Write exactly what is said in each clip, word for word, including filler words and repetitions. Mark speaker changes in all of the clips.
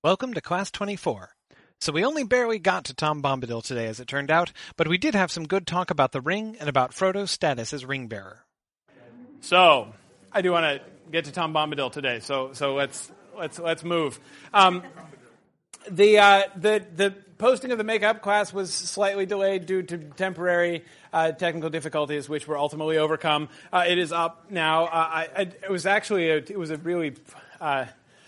Speaker 1: Welcome to Class twenty-four. So we only barely got to Tom Bombadil today, as it turned out, but we did have some good talk about the ring and about Frodo's status as ring bearer.
Speaker 2: So I do want to get to Tom Bombadil today. So so let's let's let's move. Um, the uh, the the posting of the makeup class was slightly delayed due to temporary uh, technical difficulties, which were ultimately overcome. Uh, it is up now. Uh, I, I, it was actually a, it was a really uh,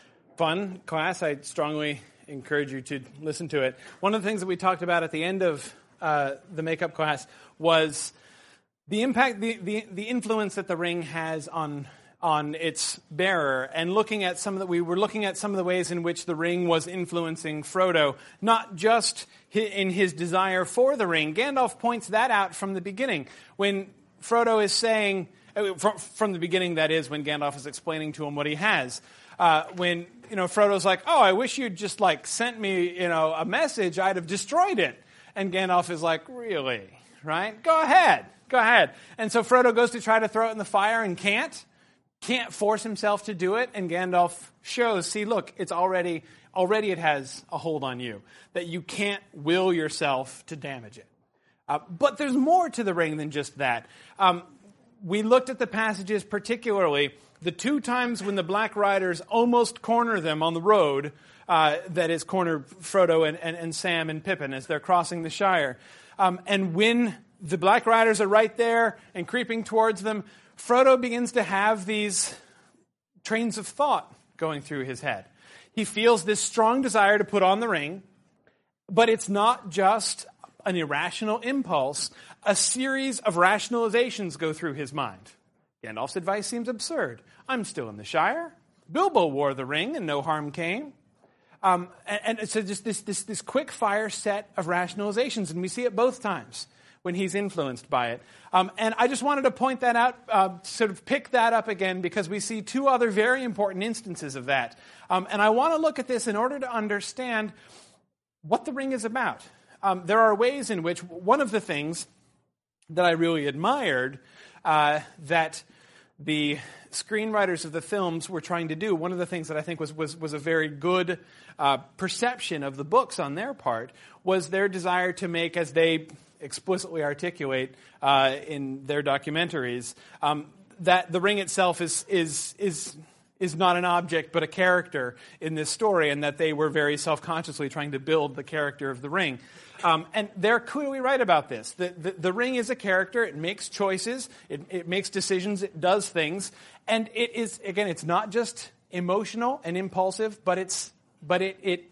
Speaker 2: fun class. I strongly encourage you to listen to it. One of the things that we talked about at the end of uh, the makeup class was the impact, the, the, the influence that the ring has on on its bearer, and looking at some of the, we were looking at some of the ways in which the ring was influencing Frodo, not just in his desire for the ring. Gandalf points that out from the beginning when Frodo is saying, from, from the beginning, that is, when Gandalf is explaining to him what he has. Uh, when, you know, Frodo's like, oh, I wish you'd just, like, sent me, you know, a message, I'd have destroyed it. And Gandalf is like, really? Right? Go ahead. Go ahead. And so Frodo goes to try to throw it in the fire and can't. Can't force himself to do it. And Gandalf shows, see, look, it's already, already it has a hold on you. That you can't will yourself to damage it. Uh, but there's more to the ring than just that. Um, we looked at the passages, particularly the two times when the Black Riders almost corner them on the road, uh, that is, corner Frodo and, and, and Sam and Pippin as they're crossing the Shire. Um, and when the Black Riders are right there and creeping towards them, Frodo begins to have these trains of thought going through his head. He feels this strong desire to put on the ring, but it's not just an irrational impulse. A series of rationalizations go through his mind. Gandalf's advice seems absurd. I'm still in the Shire. Bilbo wore the ring and no harm came. Um, and, and so just this, this, this quick fire set of rationalizations, and we see it both times when he's influenced by it. Um, and I just wanted to point that out, uh, sort of pick that up again, because we see two other very important instances of that. Um, and I want to look at this in order to understand what the ring is about. Um, there are ways in which one of the things that I really admired uh, that the screenwriters of the films were trying to do, one of the things that I think was was, was a very good uh, perception of the books on their part, was their desire to make, as they explicitly articulate uh, in their documentaries, um, that the ring itself is is is is not an object but a character in this story, and that they were very self-consciously trying to build the character of the ring. Um, and they're clearly right about this. The, the, the ring is a character. It makes choices. It, it makes decisions. It does things. And it is, again, it's not just emotional and impulsive, but it's but it it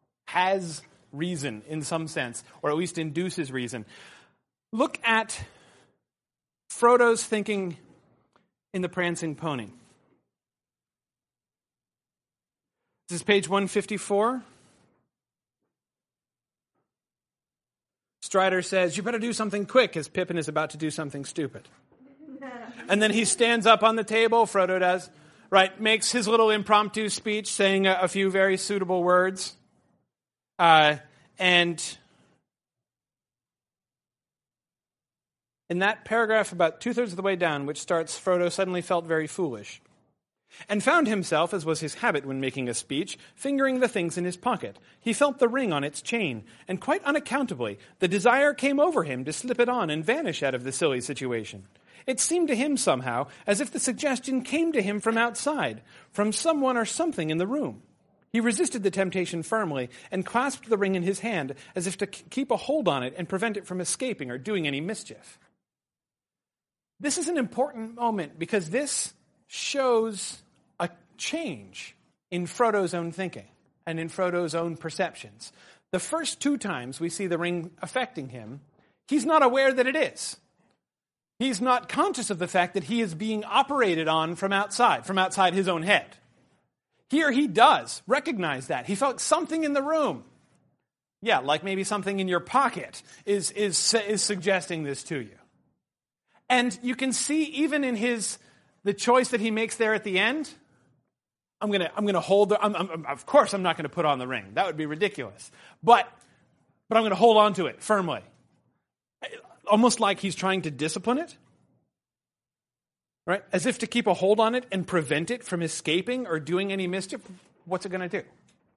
Speaker 2: has reason in some sense, or at least induces reason. Look at Frodo's thinking in The Prancing Pony. This is page one fifty-four. Strider says, you better do something quick, as Pippin is about to do something stupid. And then he stands up on the table, Frodo does, right, makes his little impromptu speech, saying a, a few very suitable words. Uh, and in that paragraph, about two-thirds of the way down, which starts, Frodo suddenly felt very foolish, and found himself, as was his habit when making a speech, fingering the things in his pocket. He felt the ring on its chain, and quite unaccountably, the desire came over him to slip it on and vanish out of the silly situation. It seemed to him somehow as if the suggestion came to him from outside, from someone or something in the room. He resisted the temptation firmly and clasped the ring in his hand as if to keep a hold on it and prevent it from escaping or doing any mischief. This is an important moment because this shows a change in Frodo's own thinking and in Frodo's own perceptions. The first two times we see the ring affecting him, he's not aware that it is. He's not conscious of the fact that he is being operated on from outside, from outside his own head. Here he does recognize that. He felt something in the room. Yeah, like maybe something in your pocket is, is, is suggesting this to you. And you can see even in his the choice that he makes there at the end, I'm gonna I'm gonna hold the I'm, I'm, of course I'm not gonna put on the ring. That would be ridiculous. But but I'm gonna hold on to it firmly. Almost like he's trying to discipline it. Right? As if to keep a hold on it and prevent it from escaping or doing any mischief. What's it going to do?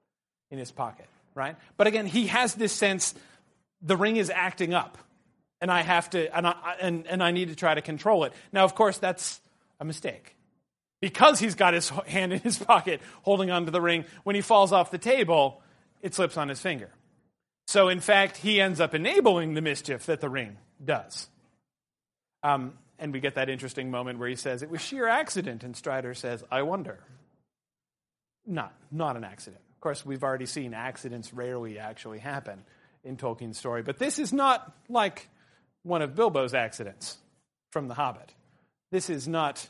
Speaker 2: in his pocket, right? But again, he has this sense the ring is acting up, and I have to, and I, and, and I need to try to control it. Now, of course, that's a mistake. Because he's got his hand in his pocket holding onto the ring, when he falls off the table, it slips on his finger. So, in fact, he ends up enabling the mischief that the ring does. Um, and we get that interesting moment where he says, it was sheer accident, and Strider says, I wonder. Not, not an accident. Of course, we've already seen accidents rarely actually happen in Tolkien's story, but this is not like one of Bilbo's accidents from The Hobbit. This is not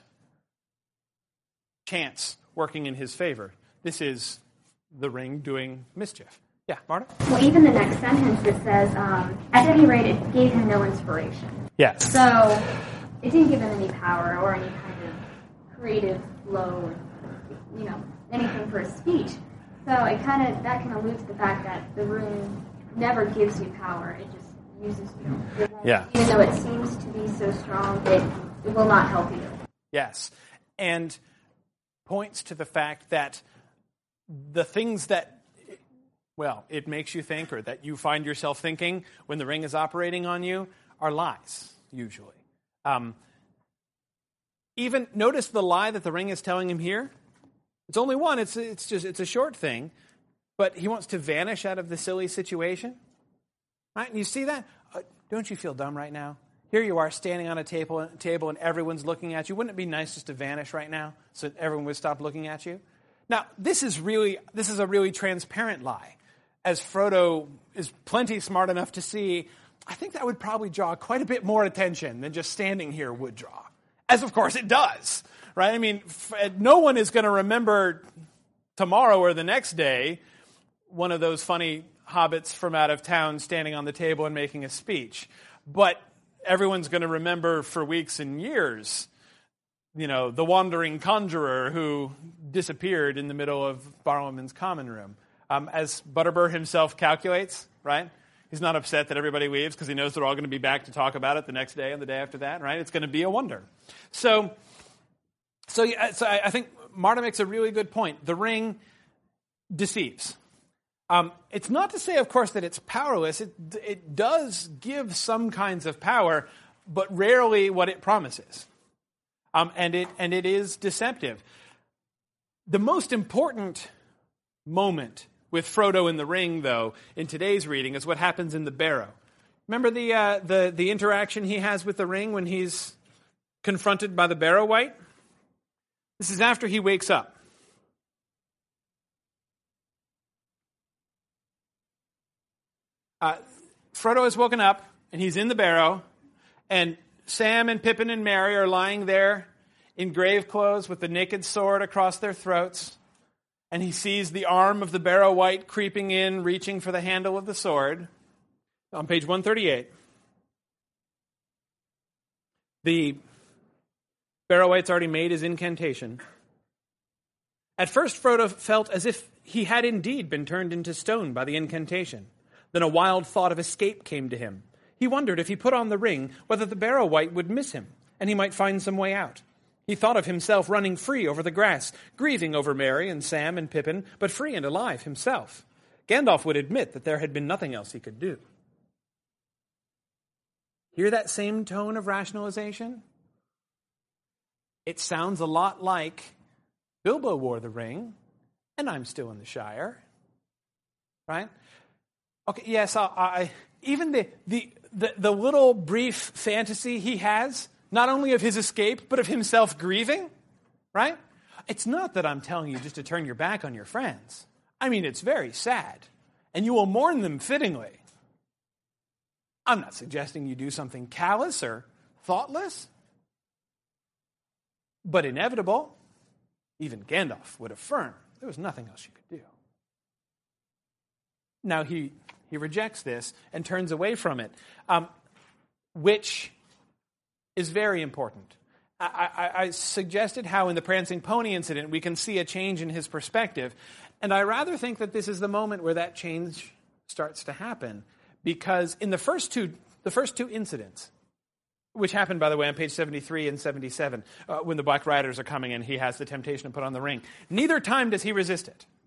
Speaker 2: chance working in his favor. This is the ring doing mischief. Yeah, Marta?
Speaker 3: Well, even the next sentence that says, um, at any rate, it gave him no inspiration.
Speaker 2: Yes.
Speaker 3: So it didn't give him any power or any kind of creative flow, you know, anything for his speech. So it kind of that can allude to the fact that the rune never gives you power. It just uses you. It won't,
Speaker 2: yeah.
Speaker 3: Even though it seems to be so strong, it, it will not help you.
Speaker 2: Yes. And points to the fact that the things that, well, it makes you think or that you find yourself thinking when the ring is operating on you are lies, usually. Um, even notice the lie that the ring is telling him here. It's only one. It's it's just it's a short thing, but he wants to vanish out of the silly situation. Right? And you see that? Uh, don't you feel dumb right now? Here you are standing on a table, table and everyone's looking at you. Wouldn't it be nice just to vanish right now so that everyone would stop looking at you? Now, this is really this is a really transparent lie. As Frodo is plenty smart enough to see, I think that would probably draw quite a bit more attention than just standing here would draw. As, of course, it does. Right? I mean, no one is going to remember tomorrow or the next day one of those funny hobbits from out of town standing on the table and making a speech. But everyone's going to remember for weeks and years, you know, the wandering conjurer who disappeared in the middle of Barrowman's common room. Um, as Butterbur himself calculates, right? He's not upset that everybody leaves because he knows they're all going to be back to talk about it the next day and the day after that, right? It's going to be a wonder. So, so, yeah, so I think Marta makes a really good point. The ring deceives. Um, it's not to say, of course, that it's powerless. It, it does give some kinds of power, but rarely what it promises. Um, and it and it is deceptive. The most important moment with Frodo in the ring, though, in today's reading, is what happens in the barrow. Remember the uh, the the interaction he has with the ring when he's confronted by the Barrow Wight? This is after he wakes up. Uh, Frodo has woken up, and he's in the barrow, and Sam and Pippin and Merry are lying there in grave clothes with the naked sword across their throats, and he sees the arm of the Barrow Wight creeping in, reaching for the handle of the sword. On page one thirty-eight, the Barrow Wight's already made his incantation. At first, Frodo felt as if he had indeed been turned into stone by the incantation. Then a wild thought of escape came to him. He wondered if he put on the ring whether the Barrow Wight would miss him, and he might find some way out. He thought of himself running free over the grass, grieving over Merry and Sam and Pippin, but free and alive himself. Gandalf would admit that there had been nothing else he could do. Hear that same tone of rationalization? It sounds a lot like Bilbo wore the ring, and I'm still in the Shire. Right? Okay, yes, I, I even the, the the the little brief fantasy he has, not only of his escape, but of himself grieving, right? It's not that I'm telling you just to turn your back on your friends. I mean, it's very sad, and you will mourn them fittingly. I'm not suggesting you do something callous or thoughtless, but inevitable. Even Gandalf would affirm there was nothing else you could do. Now, he, he rejects this and turns away from it, um, which is very important. I, I, I suggested how in the Prancing Pony incident we can see a change in his perspective, and I rather think that this is the moment where that change starts to happen, because in the first two, the first two incidents, which happened, by the way, on page seventy-three and seventy-seven, uh, when the Black Riders are coming and he has the temptation to put on the ring, neither time does he resist it.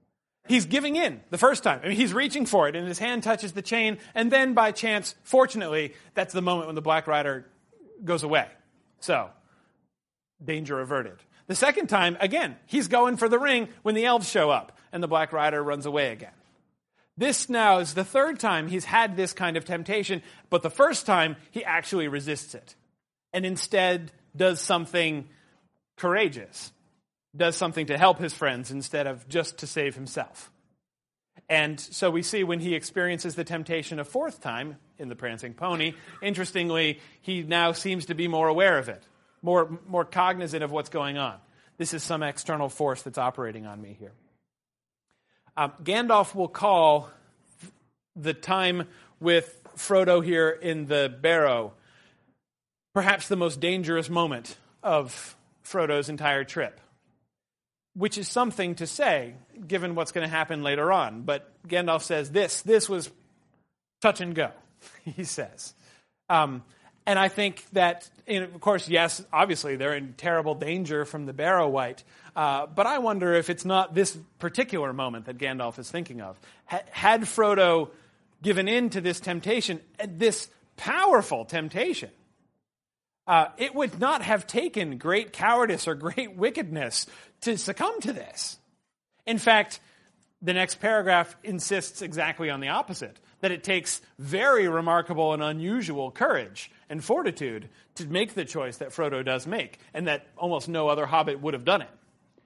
Speaker 2: He's giving in the first time. I mean, he's reaching for it, and his hand touches the chain, and then by chance, fortunately, that's the moment when the Black Rider goes away. So, danger averted. The second time, again, he's going for the ring when the elves show up, and the Black Rider runs away again. This now is the third time he's had this kind of temptation, but the first time, he actually resists it, and instead does something courageous. Does something to help his friends instead of just to save himself. And so we see when he experiences the temptation a fourth time in the Prancing Pony, interestingly, he now seems to be more aware of it, more, more cognizant of what's going on. This is some external force that's operating on me here. Um, Gandalf will call the time with Frodo here in the barrow perhaps the most dangerous moment of Frodo's entire trip. Which is something to say, given what's going to happen later on. But Gandalf says this, this was touch and go, he says. Um, and I think that, and of course, yes, obviously they're in terrible danger from the Barrow Wight. Uh, but I wonder if it's not this particular moment that Gandalf is thinking of. H- had Frodo given in to this temptation, this powerful temptation, Uh, it would not have taken great cowardice or great wickedness to succumb to this. In fact, the next paragraph insists exactly on the opposite, that it takes very remarkable and unusual courage and fortitude to make the choice that Frodo does make, and that almost no other hobbit would have done it.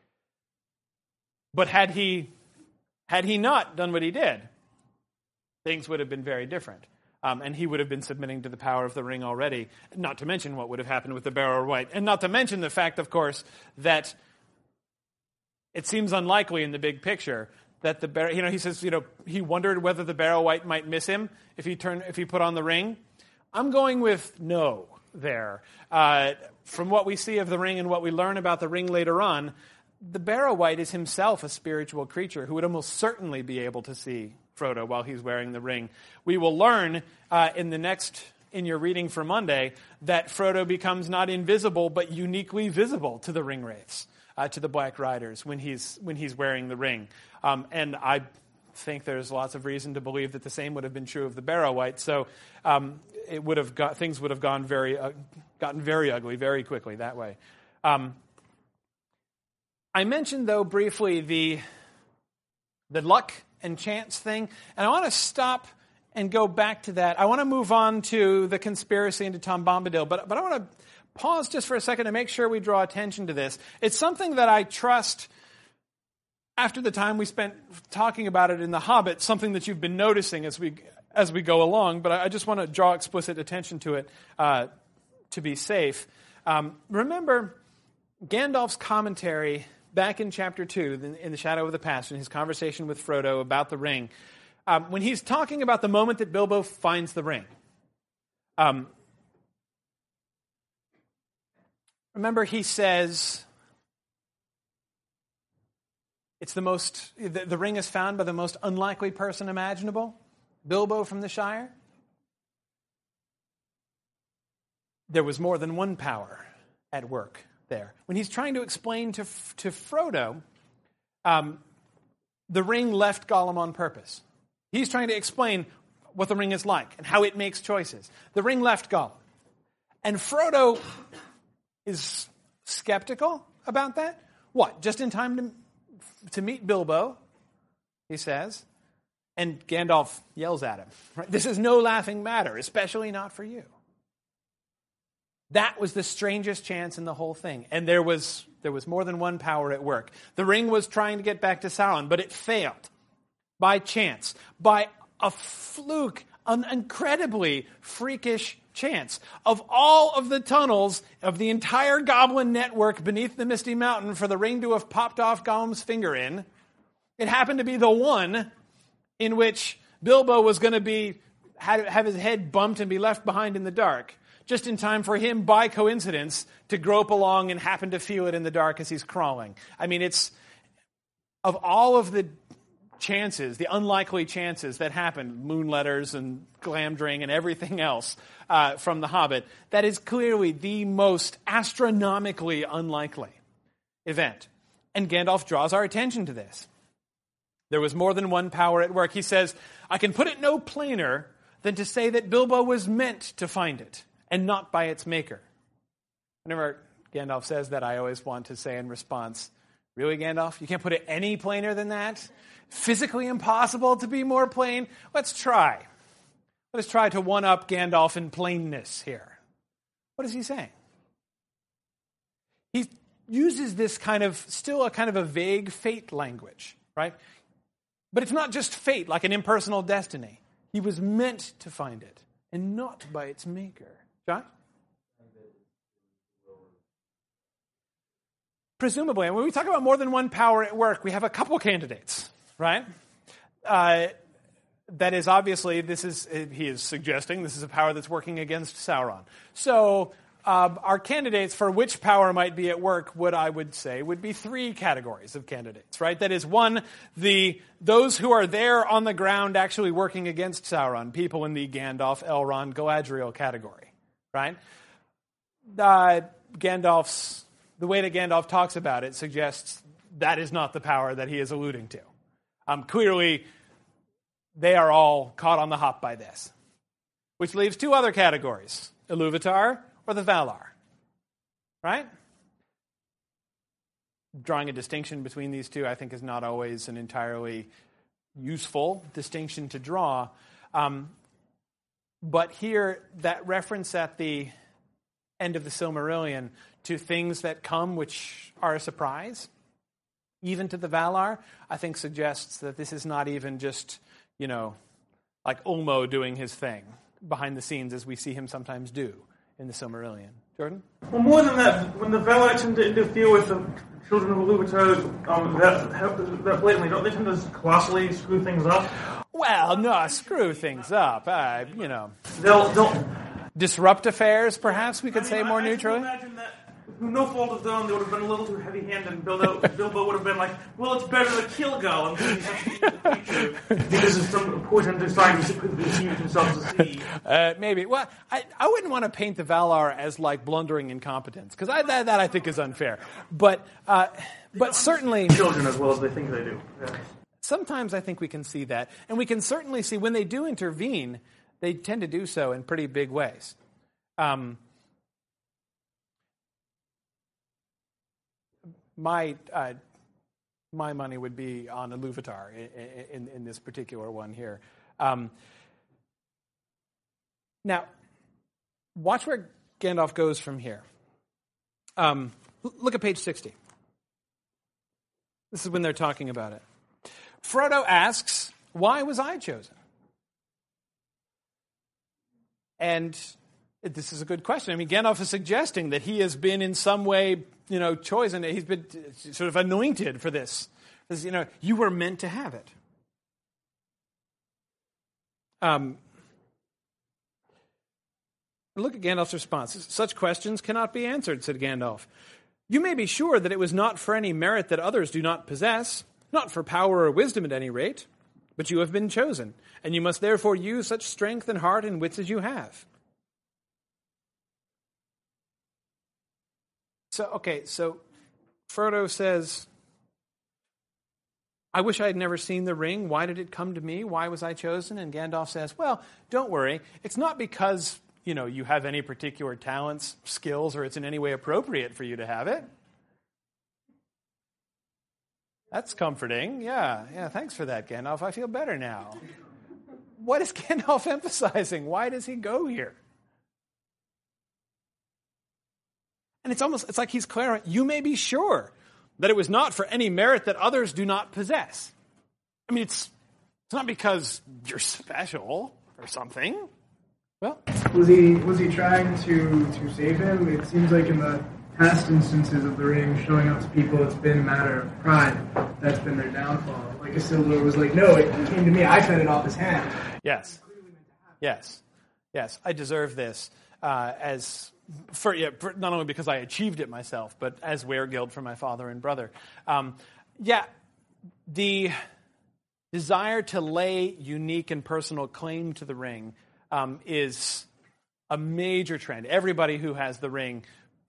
Speaker 2: But had he, had he not done what he did, things would have been very different. Um, and he would have been submitting to the power of the ring already, not to mention what would have happened with the Barrow Wight. And not to mention the fact, of course, that it seems unlikely in the big picture that the Barrow, you know, he says, you know, he wondered whether the Barrow Wight might miss him if he turned, if he put on the ring. I'm going with no there. Uh, from what we see of the ring and what we learn about the ring later on, the Barrow Wight is himself a spiritual creature who would almost certainly be able to see Frodo while he's wearing the ring. We will learn uh, in the next, in your reading for Monday, that Frodo becomes not invisible but uniquely visible to the ring wraiths, uh, to the Black Riders when he's when he's wearing the ring. Um, and I think there's lots of reason to believe that the same would have been true of the Barrow Wight. So um, it would have got things would have gone very uh, gotten very ugly very quickly that way. Um, I mentioned though briefly the the luck and chance thing, and I want to stop and go back to that. I want to move on to the conspiracy into Tom Bombadil, but but I want to pause just for a second to make sure we draw attention to this. It's something that I trust, after the time we spent talking about it in The Hobbit, something that you've been noticing as we as we go along, but I just want to draw explicit attention to it uh, to be safe. Um, remember, Gandalf's commentary back in chapter two, in The Shadow of the Past, in his conversation with Frodo about the ring, um, when he's talking about the moment that Bilbo finds the ring. Um, remember, he says, it's the most, the, the ring is found by the most unlikely person imaginable, Bilbo from the Shire. There was more than one power at work there. When he's trying to explain to to Frodo, um, the ring left Gollum on purpose. He's trying to explain what the ring is like and how it makes choices. The ring left Gollum. And Frodo is skeptical about that. What? Just in time to, to meet Bilbo, he says. And Gandalf yells at him. Right? This is no laughing matter, especially not for you. That was the strangest chance in the whole thing. And there was there was more than one power at work. The ring was trying to get back to Sauron, but it failed. By chance. By a fluke. An incredibly freakish chance. Of all of the tunnels of the entire goblin network beneath the Misty Mountain for the ring to have popped off Gollum's finger in, it happened to be the one in which Bilbo was going to be have, have his head bumped and be left behind in the dark. Just in time for him, by coincidence, to grope along and happen to feel it in the dark as he's crawling. I mean, it's, of all of the chances, the unlikely chances that happened, Moonletters and Glamdring and everything else uh, from The Hobbit, that is clearly the most astronomically unlikely event. And Gandalf draws our attention to this. There was more than one power at work. He says, I can put it no plainer than to say that Bilbo was meant to find it, and not by its maker. Whenever Gandalf says that, I always want to say in response, really, Gandalf? You can't put it any plainer than that? Physically impossible to be more plain? Let's try. Let's try to one-up Gandalf in plainness here. What is he saying? He uses this kind of, still a kind of a vague fate language, right? But it's not just fate, like an impersonal destiny. He was meant to find it, and not by its maker. John? Presumably, and when we talk about more than one power at work, we have a couple candidates, right? Uh, that is obviously, this is, he is suggesting this is a power that's working against Sauron. So, Uh, our candidates for which power might be at work, what I would say, would be three categories of candidates, right? That is, one, the those who are there on the ground actually working against Sauron, people in the Gandalf, Elrond, Galadriel category, right? Uh, Gandalf's, the way that Gandalf talks about it suggests that is not the power that he is alluding to. Um, clearly, they are all caught on the hop by this, which leaves two other categories, Iluvatar or the Valar, right? Drawing a distinction between these two, I think, is not always an entirely useful distinction to draw. Um, but here, that reference at the end of the Silmarillion to things that come which are a surprise, even to the Valar, I think suggests that this is not even just, you know, like Ulmo doing his thing behind the scenes as we see him sometimes do in the Silmarillion. Jordan?
Speaker 4: Well, more than that, when the Valar tend to interfere with the children of Iluvatar, um, that, that blatantly, don't they tend to colossally screw things up?
Speaker 2: Well, no, screw things up. Uh, you know,
Speaker 4: They'll, they'll
Speaker 2: disrupt affairs, perhaps we could I mean, say more
Speaker 4: I, I
Speaker 2: neutrally.
Speaker 4: Imagine that, through no fault of their own, they would have been a little too heavy-handed, and Bilbo, Bilbo would have been like, "Well, it's better to kill Gollum because he's such a evil creature because of some poison deciding to deceive himself to see."
Speaker 2: Uh, maybe. Well, I, I wouldn't want to paint the Valar as like blundering incompetence, because I, that, that I think is unfair. But uh, but certainly
Speaker 4: children as well as they think they do. Yeah.
Speaker 2: Sometimes I think we can see that, and we can certainly see when they do intervene, they tend to do so in pretty big ways. Um, my uh, my money would be on Iluvatar in, in, in this particular one here. Um, now, watch where Gandalf goes from here. Um, look at page sixty. This is when they're talking about it. Frodo asks, "Why was I chosen?" And this is a good question. I mean, Gandalf is suggesting that he has been in some way, you know, chosen. He's been sort of anointed for this. Because, you know, you were meant to have it. Um, look at Gandalf's response. "Such questions cannot be answered," said Gandalf. "You may be sure that it was not for any merit that others do not possess, not for power or wisdom at any rate, but you have been chosen, and you must therefore use such strength and heart and wits as you have." So, okay, so Frodo says, "I wish I had never seen the ring. Why did it come to me? Why was I chosen?" And Gandalf says, "Well, don't worry. It's not because, you know, you have any particular talents, skills, or it's in any way appropriate for you to have it." That's comforting. Yeah, yeah, thanks for that, Gandalf. I feel better now. What is Gandalf emphasizing? Why does he go here? And it's almost, it's like he's clear. You may be sure that it was not for any merit that others do not possess. I mean, it's it's not because you're special or something. Well,
Speaker 5: was he was he trying to to save him? It seems like in the past instances of the ring showing up to people, it's been a matter of pride that's been their downfall. Like Isildur was like, "No, it came to me. I fed it off his hand."
Speaker 2: Yes, yes, yes. I deserve this uh, as. For, yeah, for, not only because I achieved it myself, but as weregild for my father and brother. Um, yeah, the desire to lay unique and personal claim to the ring um, is a major trend. Everybody who has the ring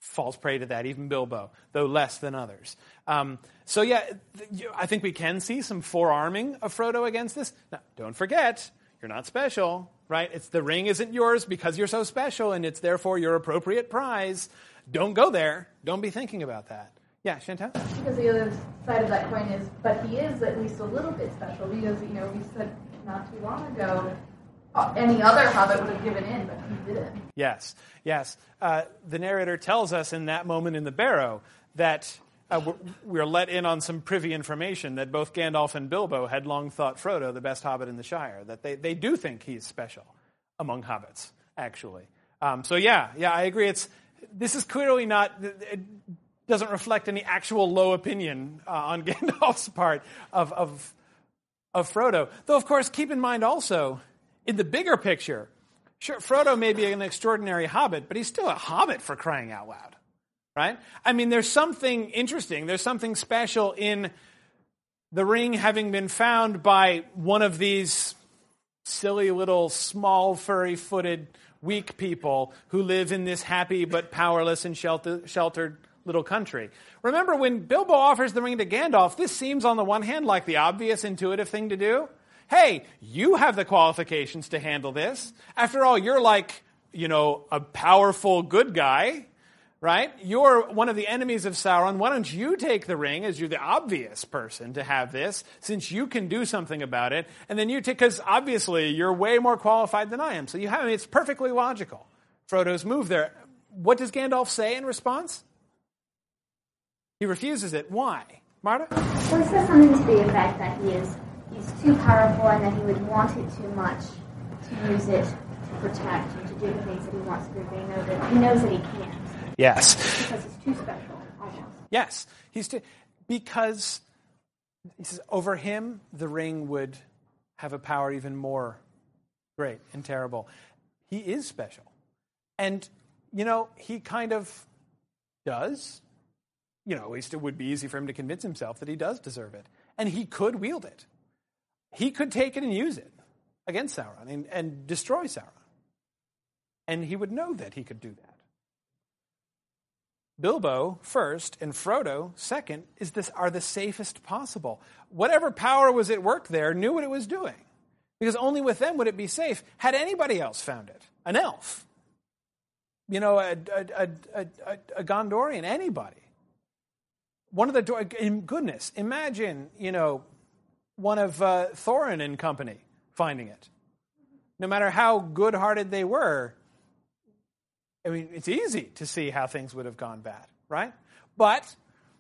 Speaker 2: falls prey to that, even Bilbo, though less than others. Um, so yeah, th- I think we can see some forearming of Frodo against this. Now, don't forget, you're not special, right? It's the ring isn't yours because you're so special, and it's therefore your appropriate prize. Don't go there. Don't be thinking about that. Yeah, Chantal?
Speaker 6: Because the other side of that coin is, but he is at least a little bit special because, you know, we said not too long ago, uh, any other hobbit would have given in, but he didn't.
Speaker 2: Yes, yes. Uh, the narrator tells us in that moment in the barrow that uh, we're, we're let in on some privy information that both Gandalf and Bilbo had long thought Frodo the best hobbit in the Shire, that they, they do think he's special among hobbits, actually. Um, so yeah, yeah, I agree. It's this is clearly not... It, doesn't reflect any actual low opinion uh, on Gandalf's part of, of, of Frodo. Though, of course, keep in mind also, in the bigger picture, sure, Frodo may be an extraordinary hobbit, but he's still a hobbit for crying out loud, right? I mean, there's something interesting, there's something special in the ring having been found by one of these silly little small, furry-footed, weak people who live in this happy but powerless and shelter, sheltered little country. Remember, when Bilbo offers the ring to Gandalf, this seems on the one hand like the obvious, intuitive thing to do. Hey, you have the qualifications to handle this. After all, you're like, you know, a powerful good guy, right? You're one of the enemies of Sauron. Why don't you take the ring as you're the obvious person to have this, since you can do something about it, and then you take, because obviously you're way more qualified than I am. So you have, I mean, it's perfectly logical, Frodo's move there. What does Gandalf say in response? He refuses it. Why? Marta?
Speaker 3: Well, he says something to the effect that he is he's too powerful and that he would want it too much to use it to protect and to do the things that he wants to do. They know that he knows that he can't.
Speaker 2: Yes.
Speaker 3: Because he's too special, almost.
Speaker 2: Yes. He's too, because he says over him the ring would have a power even more great and terrible. He is special. And, you know, he kind of does. You know, at least it would be easy for him to convince himself that he does deserve it. And he could wield it. He could take it and use it against Sauron and, and destroy Sauron. And he would know that he could do that. Bilbo, first, and Frodo, second, is this, are the safest possible. Whatever power was at work there knew what it was doing. Because only with them would it be safe. Had anybody else found it, an elf, you know, a, a, a, a, a Gondorian, anybody, one of the, goodness, imagine, you know, one of uh, Thorin and company finding it. No matter how good-hearted they were, I mean, it's easy to see how things would have gone bad, right? But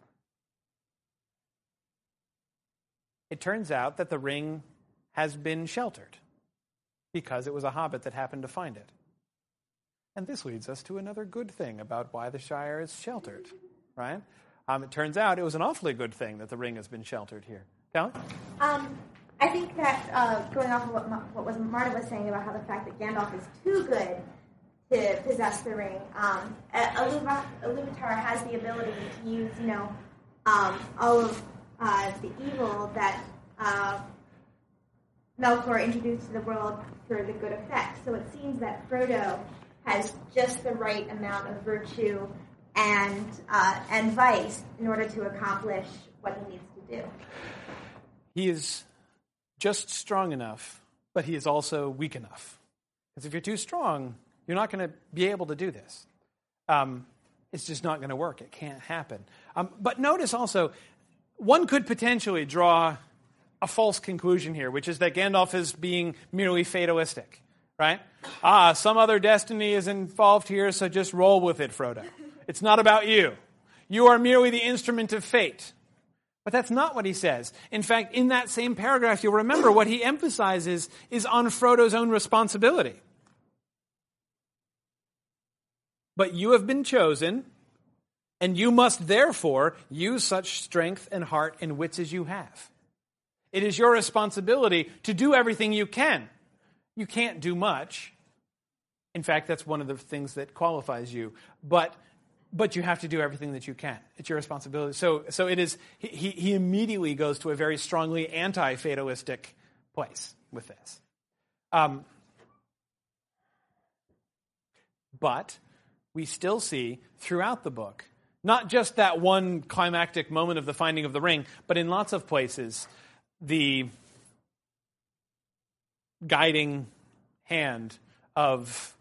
Speaker 2: it turns out that the ring has been sheltered because it was a hobbit that happened to find it. And this leads us to another good thing about why the Shire is sheltered, right? Um, it turns out it was an awfully good thing that the ring has been sheltered here. Callie?
Speaker 7: Um, I think that uh, going off of what, Ma- what was Marta was saying about how the fact that Gandalf is too good to possess the ring, um, Iluvatar Iluvatar has the ability to use, you know, um, all of uh, the evil that uh, Melkor introduced to the world for the good effect. So it seems that Frodo has just the right amount of virtue and uh, and vice in order to accomplish what he needs to do.
Speaker 2: He is just strong enough, but he is also weak enough. Because if you're too strong, you're not going to be able to do this. Um, it's just not going to work. It can't happen. Um, but notice also, one could potentially draw a false conclusion here, which is that Gandalf is being merely fatalistic, right? Ah, some other destiny is involved here, so just roll with it, Frodo. It's not about you. You are merely the instrument of fate. But that's not what he says. In fact, in that same paragraph, you'll remember what he emphasizes is on Frodo's own responsibility. But you have been chosen, and you must therefore use such strength and heart and wits as you have. It is your responsibility to do everything you can. You can't do much. In fact, that's one of the things that qualifies you. But But you have to do everything that you can. It's your responsibility. So, so it is. He, he immediately goes to a very strongly anti-fatalistic place with this. Um, but we still see throughout the book. Not just that one climactic moment of the finding of the ring, but in lots of places, the guiding hand of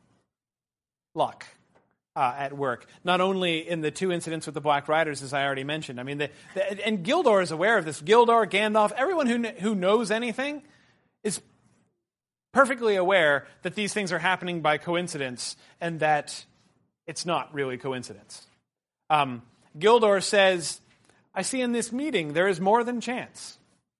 Speaker 2: luck uh, at work. Not only in the two incidents with the Black Riders, as I already mentioned. I mean, the, the, and Gildor is aware of this. Gildor, Gandalf, everyone who kn- who knows anything is perfectly aware that these things are happening by coincidence and that it's not really coincidence. Um, Gildor says, I see in this meeting there is more than chance.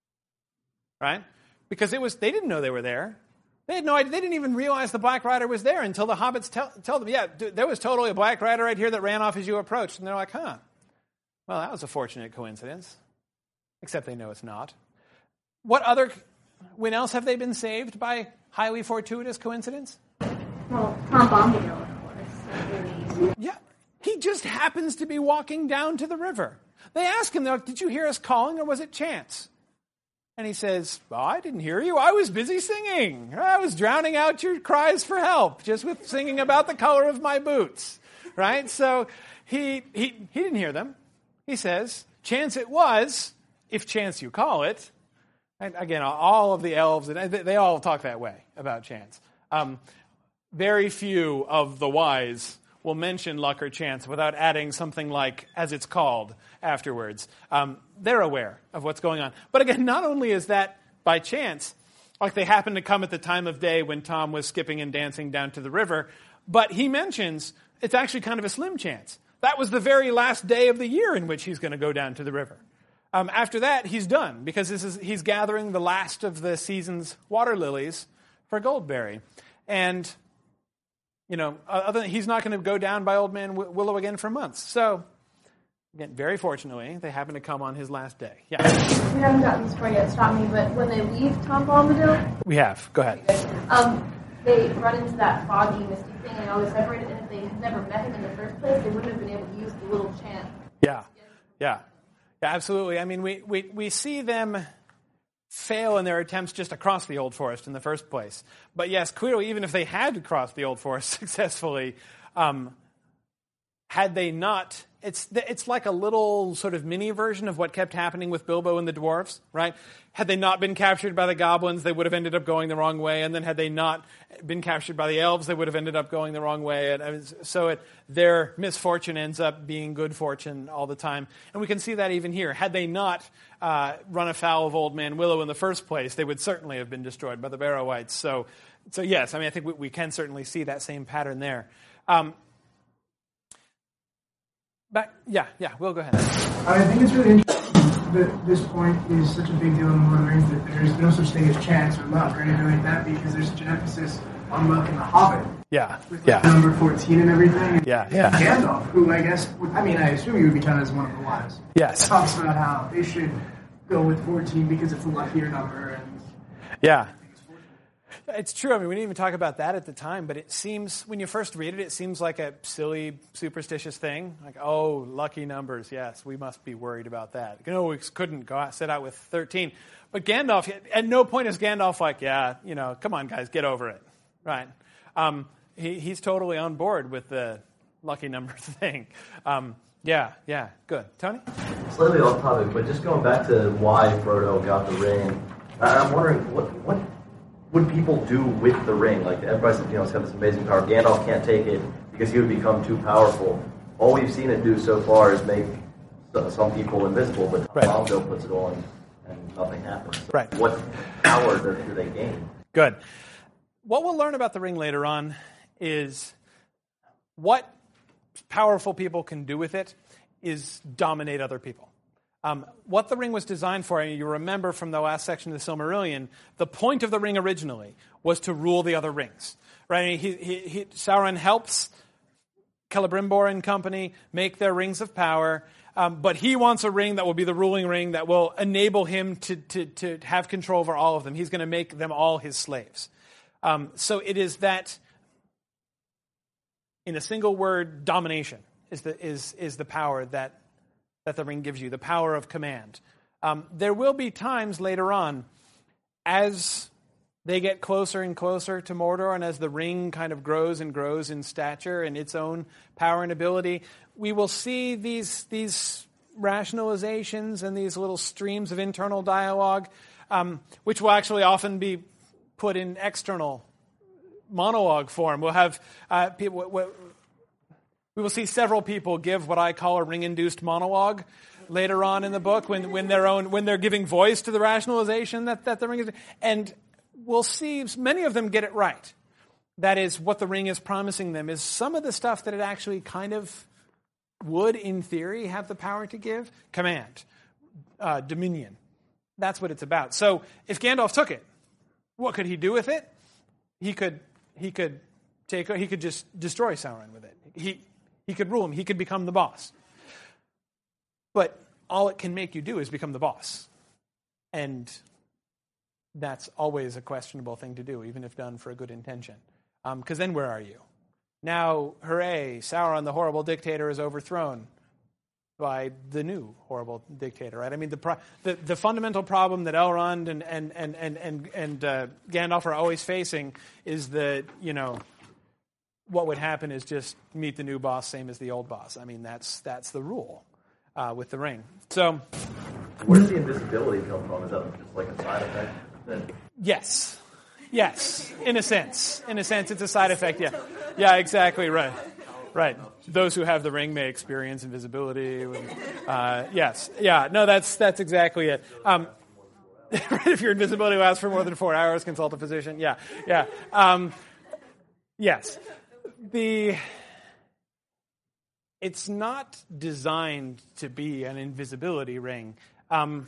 Speaker 2: Right? Because it was they didn't know they were there. They had no idea. They didn't even realize the Black Rider was there until the hobbits tell, tell them, yeah, dude, there was totally a Black Rider right here that ran off as you approached. And they're like, huh, well, that was a fortunate coincidence. Except they know it's not. What other, when else have they been saved by highly fortuitous coincidence?
Speaker 3: Well, Tom Bombadil, of course. Really.
Speaker 2: Yeah. He just happens to be walking down to the river. They ask him, they're like, did you hear us calling or was it chance? And he says, well, I didn't hear you. I was busy singing. I was drowning out your cries for help just with singing about the color of my boots. Right? So he he he didn't hear them. He says, chance it was, if chance you call it. And again, all of the elves, they all talk that way about chance. Um, very few of the wise will mention luck or chance without adding something like, as it's called, afterwards. Um, they're aware of what's going on. But again, not only is that by chance, like they happened to come at the time of day when Tom was skipping and dancing down to the river, but he mentions it's actually kind of a slim chance. That was the very last day of the year in which he's going to go down to the river. Um, after that, he's done, because this is he's gathering the last of the season's water lilies for Goldberry. And You know, other than, he's not going to go down by Old Man Willow again for months. So, again, very fortunately, they happen to come on his last day. Yeah.
Speaker 6: We haven't gotten this far yet, stop me, but when they leave Tom Bombadil...
Speaker 2: We have. Go ahead.
Speaker 6: Um, they run into that foggy, misty thing, and all they separated, and if they had never met him in the first place, they wouldn't have been able to use the little chant.
Speaker 2: Yeah. Yeah. Yeah, absolutely. I mean, we, we, we see them fail in their attempts just to cross the Old Forest in the first place. But yes, clearly, even if they had crossed the Old Forest successfully, um, had they not, it's it's like a little sort of mini version of what kept happening with Bilbo and the dwarves, right? Had they not been captured by the goblins, they would have ended up going the wrong way, and then had they not been captured by the elves, they would have ended up going the wrong way. And I mean, so it, their misfortune ends up being good fortune all the time. And we can see that even here. Had they not uh, run afoul of Old Man Willow in the first place, they would certainly have been destroyed by the Barrow-wights. So, so yes, I mean, I think we, we can certainly see that same pattern there. Um, Back, yeah, yeah, Will, go ahead.
Speaker 5: I think it's really interesting that this point is such a big deal in Lord of the Rings that there's no such thing as chance or luck or anything like that, because there's such an emphasis on luck in The Hobbit.
Speaker 2: Yeah,
Speaker 5: with
Speaker 2: yeah.
Speaker 5: Like number fourteen and everything. And
Speaker 2: yeah, yeah.
Speaker 5: Gandalf, who I guess, would, I mean, I assume you would be counted as one of the wise.
Speaker 2: Yes.
Speaker 5: Talks about how they should go with fourteen because it's a luckier number. And
Speaker 2: yeah. It's true. I mean, we didn't even talk about that at the time, but it seems, when you first read it, it seems like a silly, superstitious thing. Like, oh, lucky numbers, yes, we must be worried about that. You know, we couldn't go out, set out with thirteen. But Gandalf, at no point is Gandalf like, yeah, you know, come on, guys, get over it. Right? Um, he, he's totally on board with the lucky number thing. Um, yeah, yeah, good. Tony?
Speaker 8: Slightly off topic, but just going back to why Frodo got the ring, I'm wondering, what what would people do with the ring? Like, everybody says, you know, it's got this amazing power. Gandalf can't take it because he would become too powerful. All we've seen it do so far is make some people invisible, but
Speaker 2: right.
Speaker 8: Bombadil puts it on and nothing happens. So
Speaker 2: right.
Speaker 8: What power do, do they gain?
Speaker 2: Good. What we'll learn about the ring later on is what powerful people can do with it is dominate other people. Um, what the ring was designed for, and you remember from the last section of the Silmarillion, the point of the ring originally was to rule the other rings. Right? He, he, he, Sauron helps Celebrimbor and company make their rings of power, um, but he wants a ring that will be the ruling ring that will enable him to, to, to have control over all of them. He's going to make them all his slaves. Um, so it is that, in a single word, domination is the is is the power that that the ring gives you, the power of command. Um, there will be times later on, as they get closer and closer to Mordor, and as the ring kind of grows and grows in stature and its own power and ability, we will see these these rationalizations and these little streams of internal dialogue, um, which will actually often be put in external monologue form. We'll have uh, people. We will see several people give what I call a ring-induced monologue later on in the book, when when their own when they're giving voice to the rationalization that that the ring is, and we'll see many of them get it right. That is, what the ring is promising them is some of the stuff that it actually kind of would, in theory, have the power to give. Command, uh, dominion. That's what it's about. So if Gandalf took it, what could he do with it? He could he could take he could just destroy Sauron with it. He he could rule him. He could become the boss. But all it can make you do is become the boss. And that's always a questionable thing to do, even if done for a good intention. Because um, then where are you? Now, hooray, Sauron, the horrible dictator, is overthrown by the new horrible dictator, right? I mean, the pro- the, the fundamental problem that Elrond and and and and and, and uh, Gandalf are always facing is that, you know, what would happen is just meet the new boss, same as the old boss. I mean, that's that's the rule uh, with the ring. So,
Speaker 8: where does the invisibility come from? Is that just like a side effect? That...
Speaker 2: Yes. Yes, in a sense. In a sense, it's a side effect, yeah. Yeah, exactly, right. Right. Those who have the ring may experience invisibility. Uh, yes. Yeah, no, that's that's exactly it. Um, if your invisibility lasts for more than four hours, consult a physician. Yeah, yeah. Um, yes. The... It's not designed to be an invisibility ring. Um,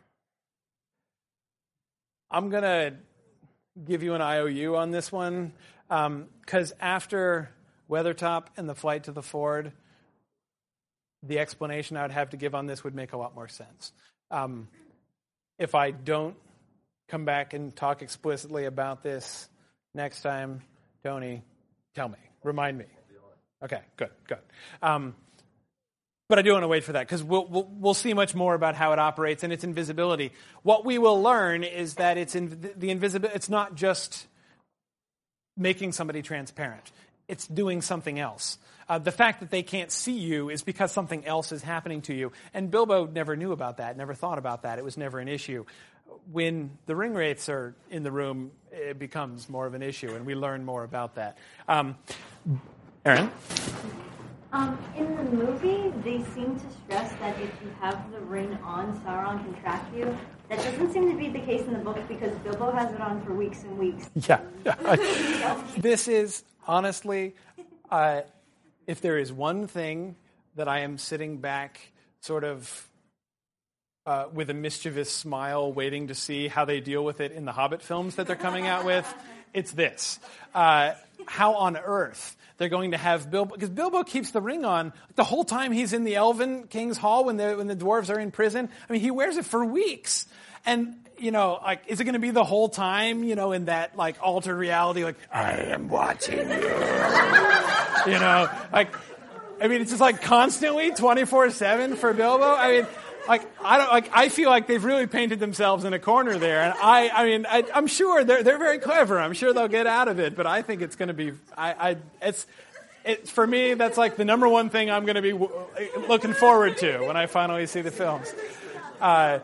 Speaker 2: I'm going to give you an I O U on this one, because um, after Weathertop and the flight to the Ford, the explanation I would have to give on this would make a lot more sense. Um, if I don't come back and talk explicitly about this next time, Tony, tell me, remind me. Okay, good, good. Um, but I do want to wait for that, because we'll, we'll we'll see much more about how it operates and its invisibility. What we will learn is that it's in, the invisibility. It's not just making somebody transparent. It's doing something else. Uh, the fact that they can't see you is because something else is happening to you. And Bilbo never knew about that, never thought about that. It was never an issue. When the ring wraiths are in the room, it becomes more of an issue, and we learn more about that. Um, Aaron?
Speaker 9: Um, in the movie, they seem to stress that if you have the ring on, Sauron can track you. That doesn't seem to be the case in the book, because Bilbo has it on for weeks and weeks.
Speaker 2: Yeah. This is, honestly, uh, if there is one thing that I am sitting back sort of uh, with a mischievous smile waiting to see how they deal with it in the Hobbit films that they're coming out with, it's this. Uh, how on earth they're going to have Bilbo, because Bilbo keeps the ring on the whole time he's in the Elven King's Hall when the when the dwarves are in prison. I mean, he wears it for weeks. And, you know, like, is it going to be the whole time, you know, in that, like, altered reality, like, I am watching you. You know, like, I mean, it's just, like, constantly twenty-four seven for Bilbo. I mean, like, I don't, like, I feel like they've really painted themselves in a corner there. And I, I mean, I, I'm sure they're, they're very clever. I'm sure they'll get out of it. But I think it's going to be, I, I, it's, it, for me, that's like the number one thing I'm going to be w- looking forward to when I finally see the films. Uh,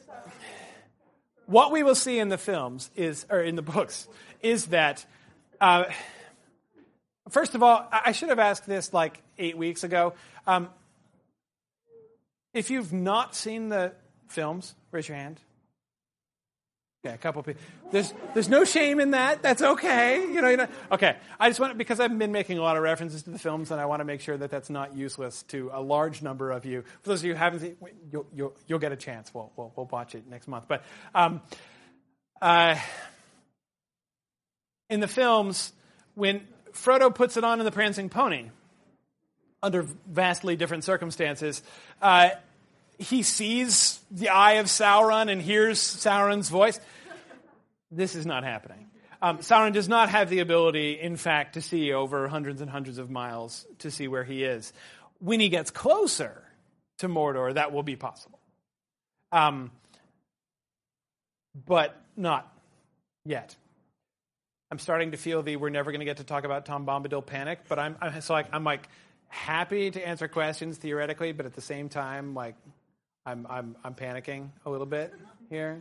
Speaker 2: what we will see in the films is, or in the books, is that, uh, first of all, I should have asked this like eight weeks ago. Um, If you've not seen the films, raise your hand. Okay, a couple of people. There's there's no shame in that. That's okay. You know, you know. Okay, I just want to, because I've been making a lot of references to the films, and I want to make sure that that's not useless to a large number of you. For those of you who haven't seen, you'll you'll, you'll get a chance. We'll, we'll we'll watch it next month. But um, uh, in the films, when Frodo puts it on in the Prancing Pony, under vastly different circumstances, uh, he sees the eye of Sauron and hears Sauron's voice. This is not happening. Um, Sauron does not have the ability, in fact, to see over hundreds and hundreds of miles to see where he is. When he gets closer to Mordor, that will be possible. Um, but not yet. I'm starting to feel the we're never going to get to talk about Tom Bombadil panic, but I'm, I'm so like I'm like happy to answer questions theoretically, but at the same time, like I'm I'm I'm panicking a little bit here.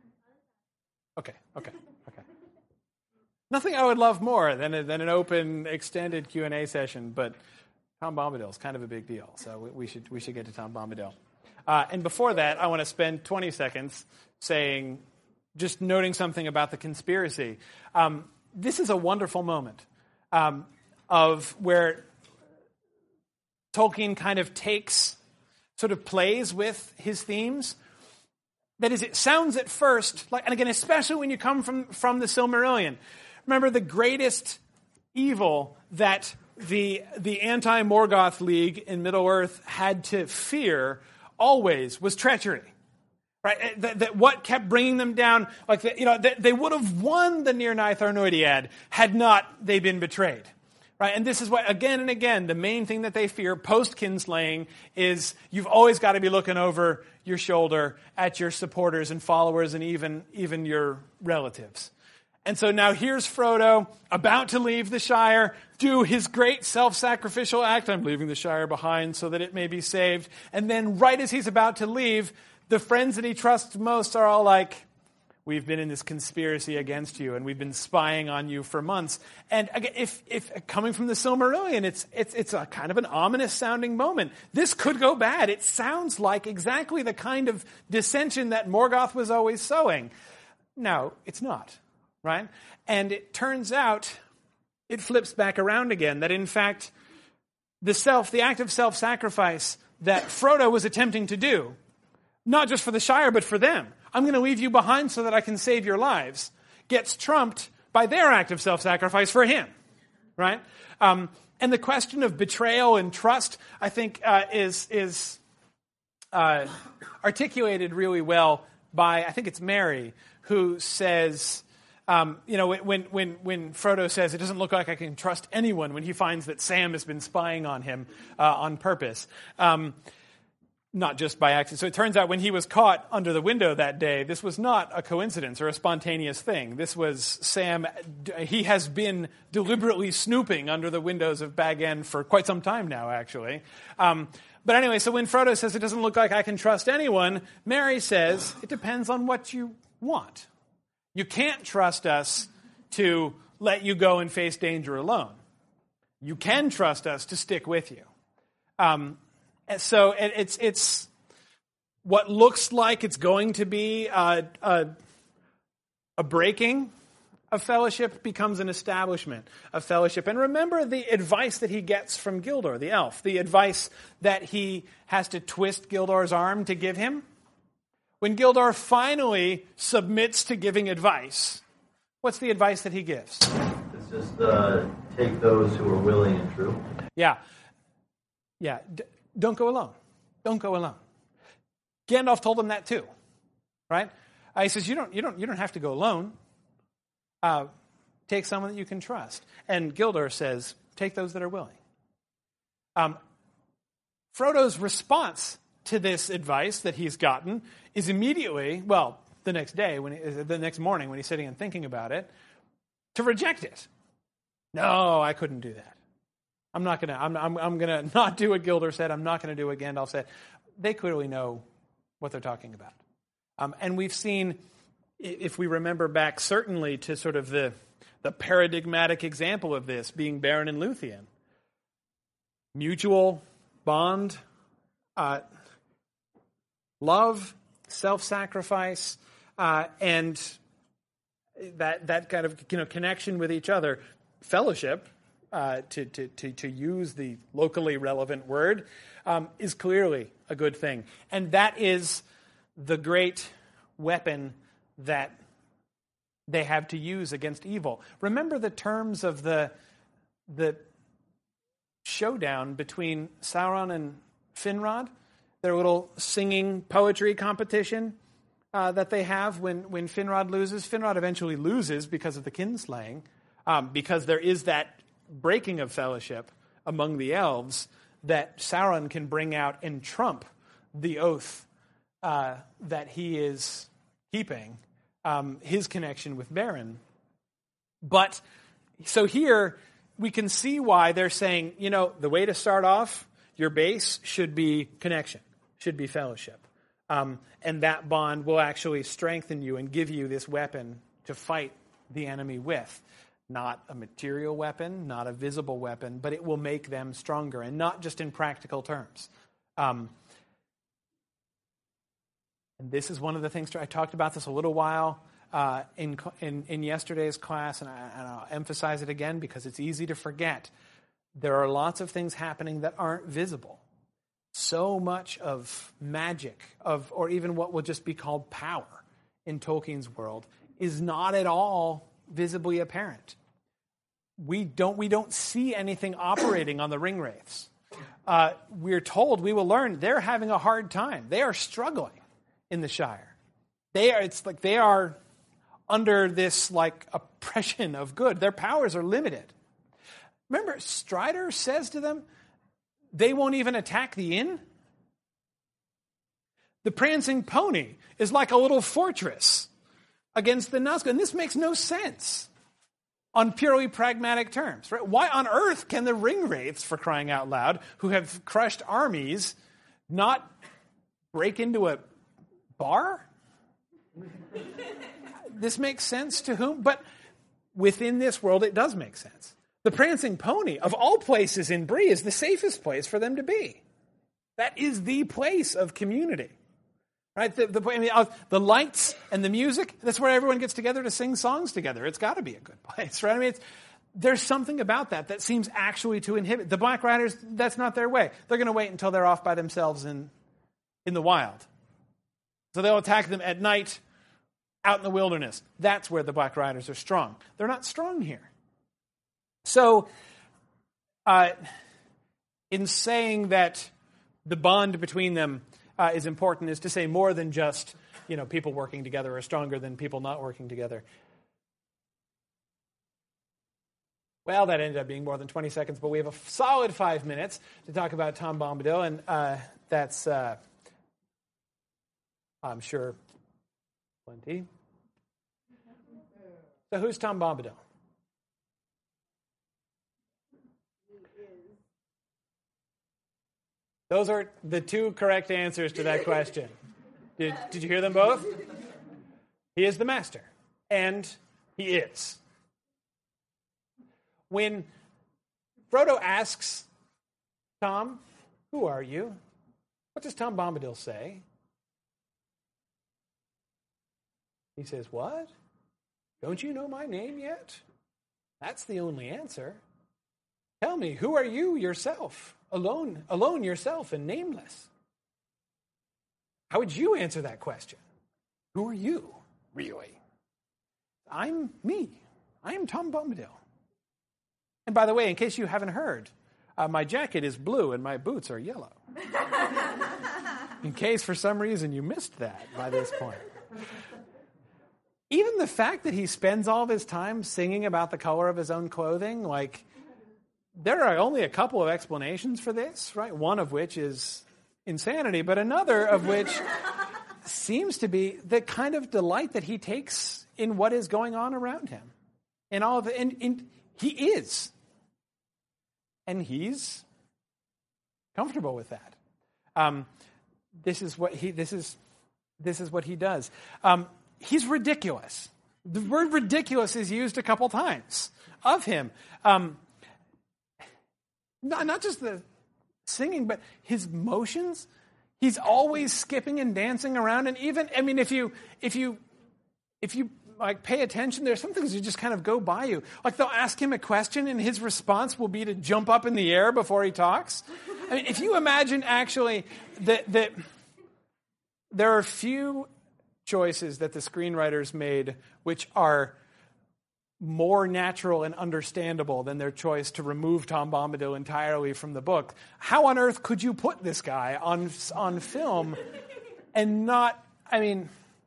Speaker 2: Okay, okay, okay. Nothing I would love more than a, than an open, extended Q and A session, but Tom Bombadil is kind of a big deal, so we, we should we should get to Tom Bombadil. Uh, and before that, I want to spend twenty seconds saying, just noting something about the conspiracy. Um, this is a wonderful moment um, of where Tolkien kind of takes, sort of plays with his themes. That is, it sounds at first, like, and again, especially when you come from, from the Silmarillion. Remember, the greatest evil that the, the anti-Morgoth League in Middle-earth had to fear always was treachery. Right? That, that what kept bringing them down, like, the, you know, they, they would have won the Nir-Nith Arnoediad had not they been betrayed. Right? And this is what, again and again, the main thing that they fear post-kinslaying is you've always got to be looking over your shoulder at your supporters and followers and even, even your relatives. And so now here's Frodo about to leave the Shire, do his great self-sacrificial act. I'm leaving the Shire behind so that it may be saved. And then right as he's about to leave, the friends that he trusts most are all like, we've been in this conspiracy against you, and we've been spying on you for months. And again, if, if coming from the Silmarillion, it's, it's, it's a kind of an ominous-sounding moment. This could go bad. It sounds like exactly the kind of dissension that Morgoth was always sowing. No, it's not, right? And it turns out, it flips back around again, that in fact, the self, the act of self-sacrifice that Frodo was attempting to do, not just for the Shire, but for them, I'm going to leave you behind so that I can save your lives, gets trumped by their act of self-sacrifice for him, right? Um, and the question of betrayal and trust, I think, uh, is is uh, articulated really well by, I think it's Mary, who says, um, you know, when when when Frodo says, it doesn't look like I can trust anyone, when he finds that Sam has been spying on him uh, on purpose. Um Not just by accident. So it turns out when he was caught under the window that day, this was not a coincidence or a spontaneous thing. This was Sam, he has been deliberately snooping under the windows of Bag End for quite some time now, actually. Um, but anyway, so when Frodo says, it doesn't look like I can trust anyone, Mary says, it depends on what you want. You can't trust us to let you go and face danger alone. You can trust us to stick with you. Um, So it's it's what looks like it's going to be a, a, a breaking of fellowship becomes an establishment of fellowship. And remember the advice that he gets from Gildor, the elf, the advice that he has to twist Gildor's arm to give him. When Gildor finally submits to giving advice, what's the advice that he gives?
Speaker 8: It's just uh, take those who are willing and true.
Speaker 2: Yeah. Yeah. D- Don't go alone. Don't go alone. Gandalf told him that too, right? Uh, he says, you don't, you don't, you don't have to go alone. Uh, take someone that you can trust. And Gildor says, take those that are willing. Um, Frodo's response to this advice that he's gotten is immediately, well, the next day, when he, the next morning when he's sitting and thinking about it, to reject it. No, I couldn't do that. I'm not gonna. I'm. I'm, I'm gonna not do what Gildor said. I'm not gonna do what Gandalf said. They clearly know what they're talking about, um, and we've seen, if we remember back, certainly to sort of the the paradigmatic example of this being Beren and Luthien. Mutual bond, uh, love, self-sacrifice, uh, and that that kind of you know connection with each other, fellowship. Uh, to, to, to, to use the locally relevant word, um, is clearly a good thing. And that is the great weapon that they have to use against evil. Remember the terms of the, the showdown between Sauron and Finrod? Their little singing poetry competition uh, that they have when, when Finrod loses. Finrod eventually loses because of the kinslaying, um, because there is that breaking of fellowship among the elves that Sauron can bring out and trump the oath uh, that he is keeping, um, his connection with Beren. But, so here, we can see why they're saying, you know, the way to start off, your base should be connection, should be fellowship. Um, and that bond will actually strengthen you and give you this weapon to fight the enemy with. Not a material weapon, not a visible weapon, but it will make them stronger, and not just in practical terms. Um, and this is one of the things, I talked about this a little while uh, in, in in yesterday's class, and, I, and I'll emphasize it again because it's easy to forget. There are lots of things happening that aren't visible. So much of magic, of or even what will just be called power in Tolkien's world, is not at all visibly apparent. We don't we don't see anything operating on the Ringwraiths. Uh, we're told, we will learn, they're having a hard time. They are struggling in the Shire. They are. It's like they are under this like oppression of good. Their powers are limited. Remember, Strider says to them, they won't even attack the inn. The Prancing Pony is like a little fortress against the Nazgûl. And this makes no sense on purely pragmatic terms. Right? Why on earth can the Ringwraiths, for crying out loud, who have crushed armies, not break into a bar? This makes sense to whom? But within this world, it does make sense. The Prancing Pony, of all places in Bree, is the safest place for them to be. That is the place of community. Right? The, the, I mean, uh, the lights and the music, that's where everyone gets together to sing songs together. It's got to be a good place, right? I mean, it's, there's something about that that seems actually to inhibit. The Black Riders, that's not their way. They're going to wait until they're off by themselves in, in the wild. So they'll attack them at night out in the wilderness. That's where the Black Riders are strong. They're not strong here. So, uh, in saying that the bond between them uh, is important is to say more than just, you know, people working together are stronger than people not working together. Well, that ended up being more than twenty seconds, but we have a solid five minutes to talk about Tom Bombadil, and uh, that's, uh, I'm sure, plenty. So who's Tom Bombadil? Those are the two correct answers to that question. Did, did you hear them both? He is the master, and he is. When Frodo asks Tom, "Who are you?" what does Tom Bombadil say? He says, "What? Don't you know my name yet?" That's the only answer. Tell me, who are you yourself? Alone, alone yourself and nameless. How would you answer that question? Who are you, really? I'm me. I am Tom Bombadil. And by the way, in case you haven't heard, uh, my jacket is blue and my boots are yellow. In case for some reason you missed that by this point. Even the fact that he spends all of his time singing about the color of his own clothing, like, there are only a couple of explanations for this, right? One of which is insanity, but another of which seems to be the kind of delight that he takes in what is going on around him. And all of it, and, and he is. And he's comfortable with that. Um, this is what he this is this is what he does. Um, he's ridiculous. The word ridiculous is used a couple times of him. Um, Not, not just the singing, but his motions. He's always skipping and dancing around. And even, I mean, if you, if you, if you like pay attention, there's some things that just kind of go by you. Like they'll ask him a question and his response will be to jump up in the air before he talks. I mean, if you imagine actually that, that there are few choices that the screenwriters made which are more natural and understandable than their choice to remove Tom Bombadil entirely from the book. How on earth could you put this guy on on film and not, I mean,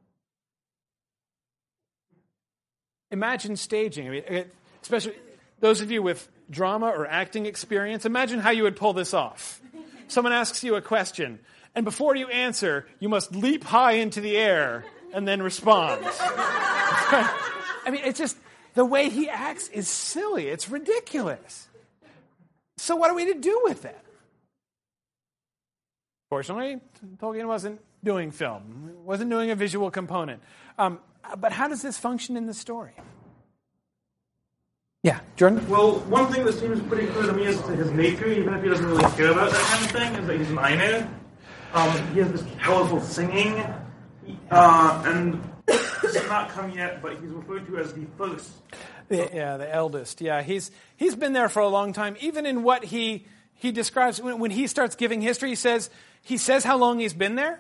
Speaker 2: imagine staging. I mean, especially those of you with drama or acting experience, imagine how you would pull this off. Someone asks you a question, and before you answer, you must leap high into the air and then respond. I mean, it's just, The way he acts is silly. It's ridiculous. So what are we to do with it? Fortunately, Tolkien wasn't doing film, wasn't doing a visual component. Um, but how does this function in the story? Yeah, Jordan?
Speaker 4: Well, one thing that seems pretty clear to me is his nature, even if he doesn't really care about that kind of thing, is that he's an Ainu. Um, he has this powerful singing, uh, and this has not come yet, but he's referred to as the first.
Speaker 2: The, yeah, the eldest. Yeah, he's he's been there for a long time. Even in what he he describes when, when he starts giving history, he says he says how long he's been there.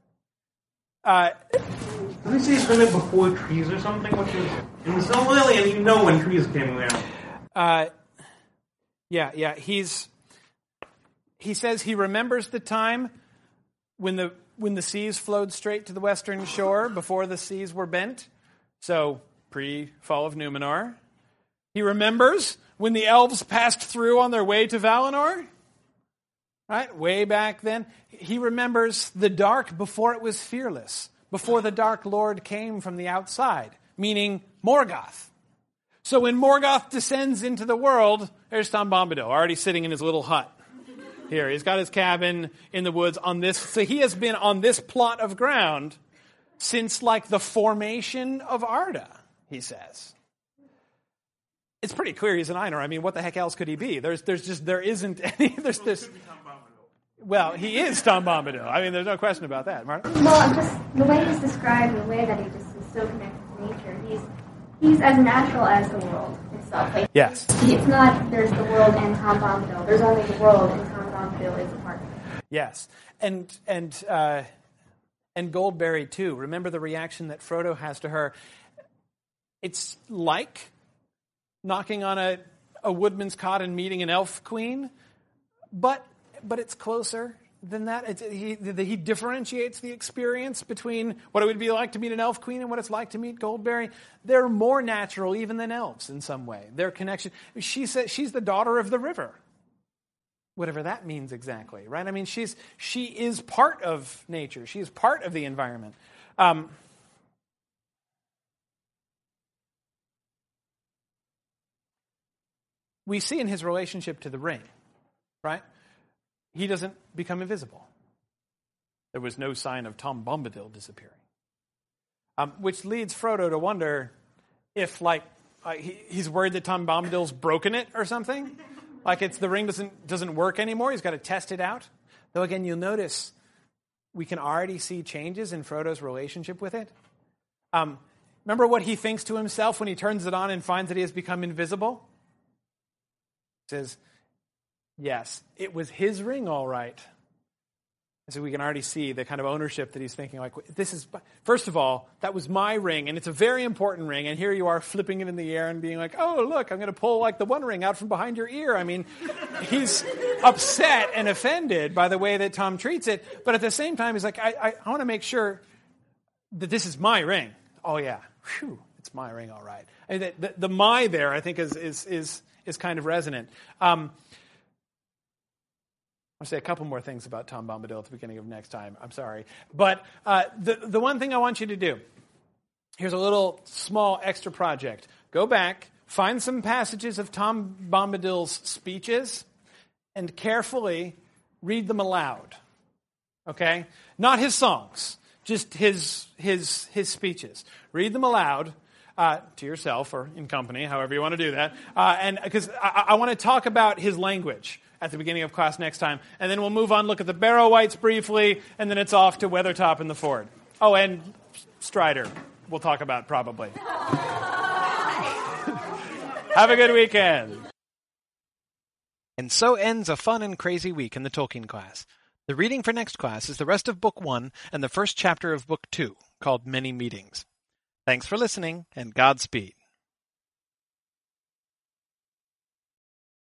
Speaker 2: Uh,
Speaker 4: Doesn't he say he's been there before trees or something? Which is in Silmarillion, you know when trees came around.
Speaker 2: Uh, yeah, yeah. He's he says he remembers the time when the when the seas flowed straight to the western shore before the seas were bent. So pre-fall of Numenor. He remembers when the elves passed through on their way to Valinor. Right? Way back then. He remembers the dark before it was fearless. Before the Dark Lord came from the outside. Meaning Morgoth. So when Morgoth descends into the world, there's Tom Bombadil already sitting in his little hut. Here, he's got his cabin in the woods on this. So he has been on this plot of ground since like the formation of Arda, he says. It's pretty clear he's an Ainur. I mean, what the heck else could he be? There's, there's just, there isn't any, there's this. Well, he is Tom Bombadil. I mean, there's no question about that. Marta?
Speaker 3: Well, just the way he's described, the way that he just is so connected to nature, he's he's as natural as the world itself. Like,
Speaker 2: yes.
Speaker 3: It's not there's the world and Tom Bombadil. There's only the world and Tom Bombadil is a part of it.
Speaker 2: Yes. And and uh, and Goldberry too. Remember the reaction that Frodo has to her. It's like knocking on a, a woodman's cot and meeting an elf queen, but but it's closer than that. It's, he, he differentiates the experience between what it would be like to meet an elf queen and what it's like to meet Goldberry. They're more natural even than elves in some way. Their connection. She says she's the daughter of the river. Whatever that means exactly, right? I mean, she's she is part of nature. She is part of the environment. Um, we see in his relationship to the ring, right? He doesn't become invisible. There was no sign of Tom Bombadil disappearing. Um, which leads Frodo to wonder if, like, uh, he, he's worried that Tom Bombadil's broken it or something. Like it's the ring doesn't doesn't work anymore. He's got to test it out. Though again, you'll notice we can already see changes in Frodo's relationship with it. Um, remember what he thinks to himself when he turns it on and finds that he has become invisible? He says, yes, it was his ring, all right. So we can already see the kind of ownership that he's thinking, like, this is, first of all, that was my ring, and it's a very important ring, and here you are flipping it in the air and being like, oh, look, I'm going to pull, like, the one ring out from behind your ear. I mean, he's upset and offended by the way that Tom treats it, but at the same time, he's like, I, I, I want to make sure that this is my ring. Oh, yeah, whew, it's my ring, all right. I mean, the, the, the my there, I think, is is is, is kind of resonant. Um I'll say a couple more things about Tom Bombadil at the beginning of next time. I'm sorry. But uh, the, the one thing I want you to do, here's a little small extra project. Go back, find some passages of Tom Bombadil's speeches, and carefully read them aloud. Okay? Not his songs, just his his his speeches. Read them aloud. Uh, to yourself or in company, however you want to do that. Uh, and because I, I want to talk about his language at the beginning of class next time. And then we'll move on, look at the Barrow-wights briefly, and then it's off to Weathertop and the Ford. Oh, and Strider we'll talk about probably. Have a good weekend.
Speaker 1: And so ends a fun and crazy week in the Tolkien class. The reading for next class is the rest of Book One and the first chapter of Book Two, called Many Meetings. Thanks for listening, and Godspeed.